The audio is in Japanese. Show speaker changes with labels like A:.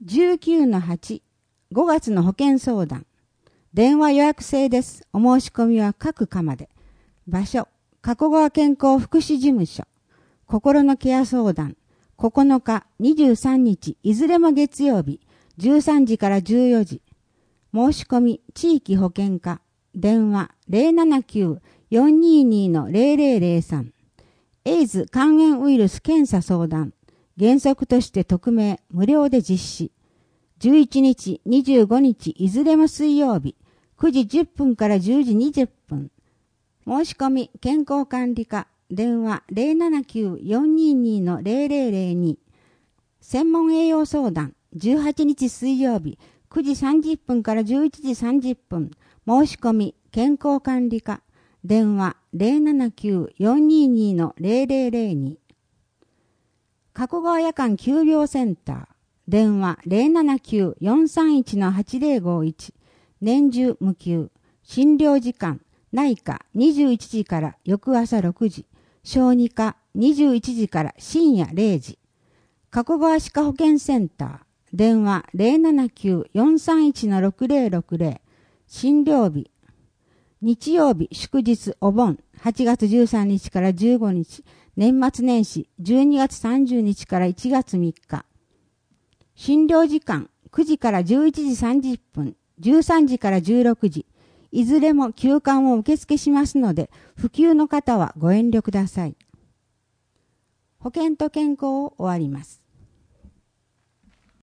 A: 19-8、5月の保険相談。電話予約制です。お申し込みは各課まで。場所、加古川健康福祉事務所。心のケア相談。9日、23日、いずれも月曜日、13時から14時。申し込み、地域保険課。電話、079-422-0003。エイズ肝炎ウイルス検査相談。原則として匿名、無料で実施。11日、25日、いずれも水曜日、9時10分から10時20分。申し込み、健康管理課、電話079-422-0002。専門栄養相談、18日水曜日、9時30分から11時30分。申し込み、健康管理課、電話079-422-0002。加古川夜間急病センター、電話079-431-8051。年中無休。診療時間、内科21時から翌朝6時。小児科21時から深夜0時。加古川歯科保健センター、電話079-431-6060。診療日、日曜日祝日お盆8月13日から15日。年末年始12月30日から1月3日。診療時間9時から11時30分、13時から16時。いずれも休館を受付しますので、不急の方はご遠慮ください。保険と健康を終わります。